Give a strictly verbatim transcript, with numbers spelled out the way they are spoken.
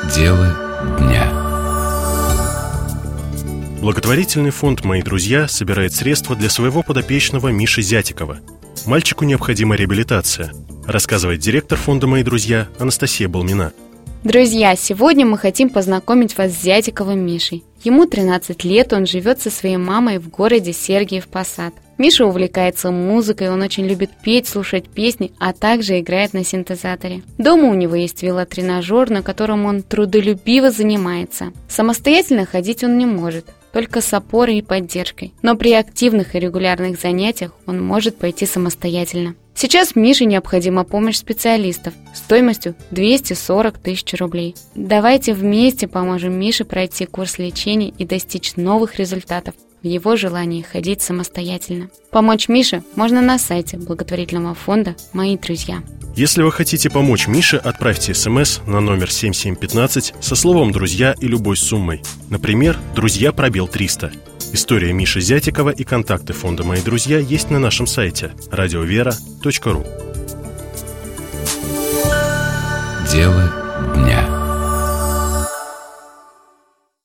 Дело дня. Благотворительный фонд «Мои друзья» собирает средства для своего подопечного Миши Зятикова. Мальчику необходима реабилитация, рассказывает директор фонда «Мои друзья» Анастасия Балмина. Друзья, сегодня мы хотим познакомить вас с Зятиковым Мишей. Ему тринадцать лет, он живет со своей мамой в городе Сергиев Посад. Миша увлекается музыкой, он очень любит петь, слушать песни, а также играет на синтезаторе. Дома у него есть велотренажер, на котором он трудолюбиво занимается. Самостоятельно ходить он не может, только с опорой и поддержкой. Но при активных и регулярных занятиях он может пойти самостоятельно. Сейчас Мише необходима помощь специалистов стоимостью двести сорок тысяч рублей. Давайте вместе поможем Мише пройти курс лечения и достичь новых результатов в его желании ходить самостоятельно. Помочь Мише можно на сайте благотворительного фонда «Мои друзья». Если вы хотите помочь Мише, отправьте смс на номер семь семь один пять со словом «Друзья» и любой суммой. Например, «Друзья пробел триста». История Миши Зятикова и контакты фонда «Мои друзья» есть на нашем сайте радиовера точка ру. Дело дня.